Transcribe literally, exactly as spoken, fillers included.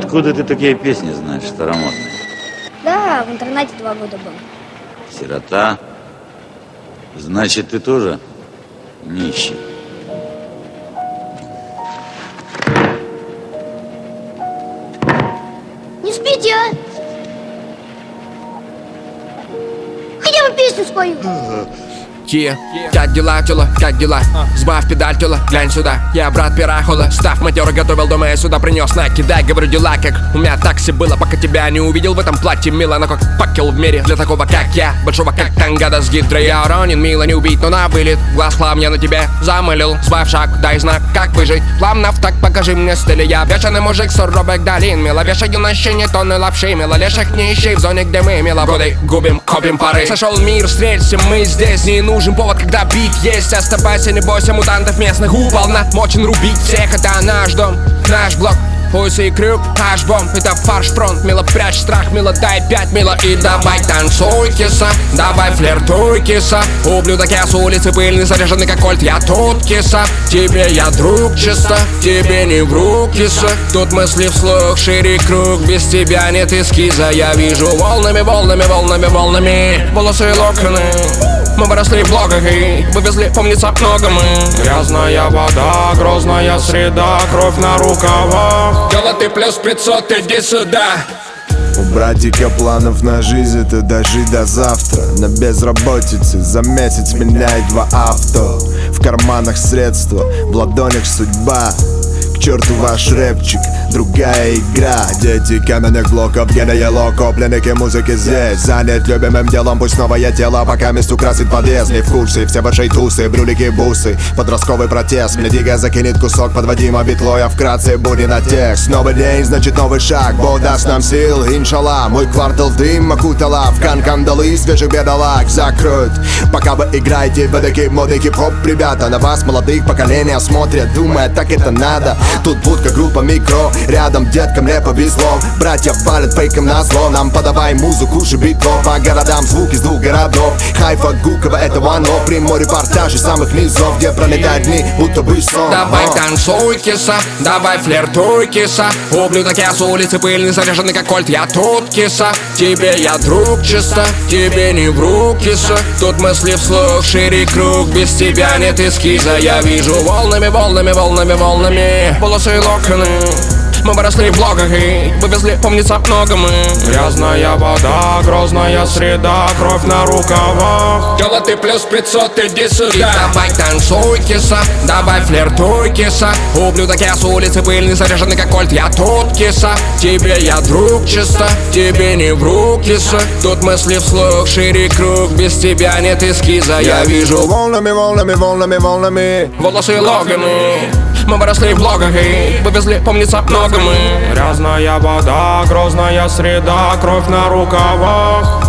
Откуда ты такие песни знаешь, старомодные? Да, в интернете два года был. Сирота? Значит, ты тоже нищий. Не спите, а? Хотя бы песню спою. Yeah. Как дела, тёла, как дела? Сбавь педаль, тёла, глянь сюда. Я брат пирахола, став матёр, готовил дома, я сюда принёс. Накидай, говорю, дела как у меня такси было, пока тебя не увидел в этом платье. Мило, но как факел в мире для такого, как я. Большого, как тангада с гидрой. Я уронен, мило не убить, но на вылет. Глаз хлам я на тебе замылил. Сбавь шаг, дай знак, как выжить. Плавно в так, покажи мне стиль. Я бешеный мужик суровых долин. Мило вешаю на щене тонны лапши. Мило леших не ищи в зоне, где мы мило годы губим, копим пары. Сошел мир, встреться, мы здесь. Не нужен повод, когда бит есть. Оставайся, не бойся мутантов местных. Уполномочен рубить всех, это наш дом, наш блок. Пусть и крюк, аш-бомб, это фарш-фронт. Мило, прячь страх, мило, дай пять, мило. И давай танцуй, киса, давай флиртуй, киса. Ублюдок, я с улицы пыльный, заряженный как кольт. Я тут, киса, тебе я друг чисто, тебе не вру, киса. Тут мысли вслух, шире круг, без тебя нет эскиза. Я вижу волнами, волнами, волнами, волнами волосы и локоны. Мы выросли в блогах и вывезли, помнится, много мы. Грязная вода, грозная среда, кровь на рукавах. Дело ты плюс пятьсот, иди сюда. У братика планов на жизнь, это дожить до завтра. На безработице за месяц меняет два авто. В карманах средства, в ладонях судьба. К черту ваш рэпчик, другая игра. Дети каменных блоков, гены локо, пленники музыки здесь. Занят любимым делом, пусть новое тело пока мест украсит подъезд. Не в курсе, все ваши тусы, брюлики, бусы. Подростковый протест, мне дига закинет кусок подводима битло. Я вкратце буду на текст. Новый день, значит новый шаг, Бог даст нам сил, иншалла. Мой квартал в дым окутала, в кан кандалы свежих бедолаг закроют. Пока вы играете в эдакий модный хип-хоп, ребята. На вас молодых поколения смотрят, думая, так это надо. Тут будка, группа, микро, рядом деткам не повезло. Братья палят фейком на зло. Нам подавай музыку, битлов. По городам звук из двух городов. Хайфа, Гуково, это one-off. Прямой репортаж из самых низов, где пролетают дни, будто бы сон. Давай танцуй, киса, давай флиртуй, киса. Ублюдок, я с улицы пыльный, заряженный как кольт. Я тут, киса, тебе я друг чисто, тебе не вру, киса. Тут мысли вслух, шире круг, без тебя нет эскиза. Я вижу волнами, волнами, волнами, волнами волосы и локоны. Мы выросли в блогах и вывезли, помнится, много мы. Грязная вода, грозная среда, кровь на рукавах. Дело ты плюс пятьсот, иди сюда. И давай танцуй, киса, давай флиртуй, киса. Ублюдок, я с улицы пыльный, заряженный как кольт. Я тут, киса, тебе я друг чисто, тебе не вру, киса. Тут мысли вслух, шире круг, без тебя нет эскиза. Я вижу волнами, волнами, волнами, волнами волосы и логаны. Мы выросли в блогах и вывезли, помнится, много мы. Грязная вода, грозная среда, кровь на рукавах.